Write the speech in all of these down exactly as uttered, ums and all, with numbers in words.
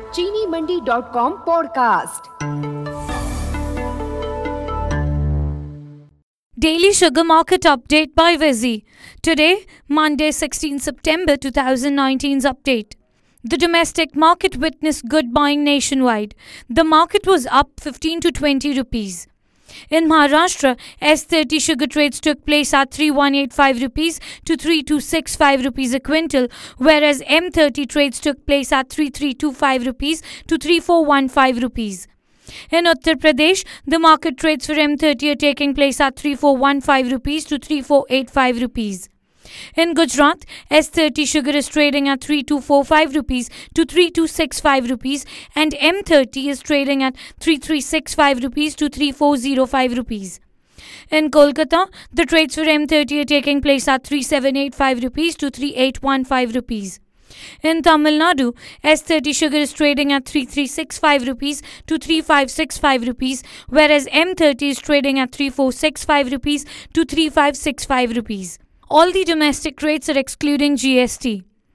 चीनी Mandi dot com podcast. Daily Sugar Market Update by Vizzy. Today, Monday, sixteenth September twenty nineteen's update. The domestic market witnessed good buying nationwide. The market was up fifteen to twenty rupees. In Maharashtra, S thirty sugar trades took place at three thousand one hundred eighty-five rupees to three thousand two hundred sixty-five rupees a quintal, whereas M thirty trades took place at three thousand three hundred twenty-five rupees to three thousand four hundred fifteen rupees. In Uttar Pradesh, the market trades for M thirty are taking place at three thousand four hundred fifteen rupees to three thousand four hundred eighty-five rupees. In Gujarat, S thirty sugar is trading at three thousand two hundred forty-five rupees to three thousand two hundred sixty-five rupees and M thirty is trading at three thousand three hundred sixty-five rupees to three thousand four hundred five rupees. In Kolkata, the trades for M thirty are taking place at three thousand seven hundred eighty-five rupees to three thousand eight hundred fifteen rupees. In Tamil Nadu, S thirty sugar is trading at three thousand three hundred sixty-five rupees to three thousand five hundred sixty-five rupees, whereas M thirty is trading at three thousand four hundred sixty-five rupees to three thousand five hundred sixty-five rupees. All the domestic rates are excluding G S T.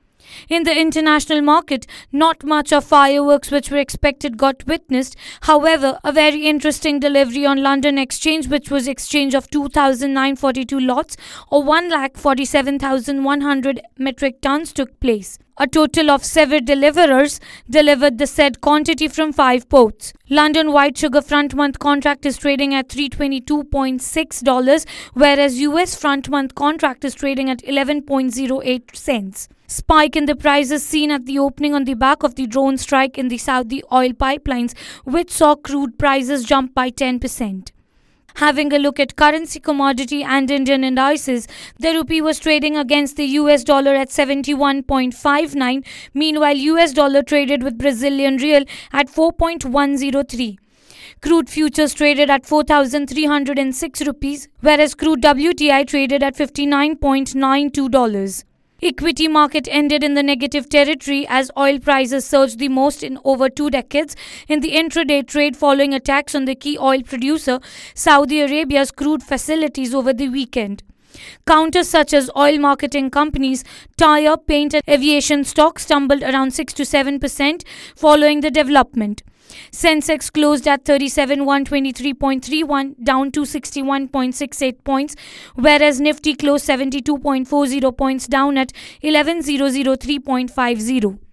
In the international market, not much of fireworks which were expected got witnessed. However, a very interesting delivery on London Exchange, which was exchange of two thousand nine hundred forty-two lots or one lakh forty-seven thousand one hundred metric tons took place. A total of seven deliverers delivered the said quantity from five ports. London white sugar front month contract is trading at three hundred twenty-two point six dollars, whereas U S front month contract is trading at eleven point zero eight cents. Spike in the prices seen at the opening on the back of the drone strike in the Saudi oil pipelines, which saw crude prices jump by ten percent. Having a look at currency, commodity and Indian indices, the rupee was trading against the U S dollar at seventy-one point five nine. Meanwhile, U S dollar traded with Brazilian real at four point one zero three. Crude futures traded at four thousand three hundred six rupees, whereas crude W T I traded at fifty-nine point nine two dollars. Equity market ended in the negative territory as oil prices surged the most in over two decades in the intraday trade following attacks on the key oil producer Saudi Arabia's crude facilities over the weekend. Counters such as oil marketing companies, tire, paint and aviation stocks tumbled around six to seven percent following the development. Sensex closed at thirty-seven thousand one hundred twenty-three point three one, down two hundred sixty-one point six eight points, whereas Nifty closed seventy-two point four zero points down at eleven thousand three point five zero.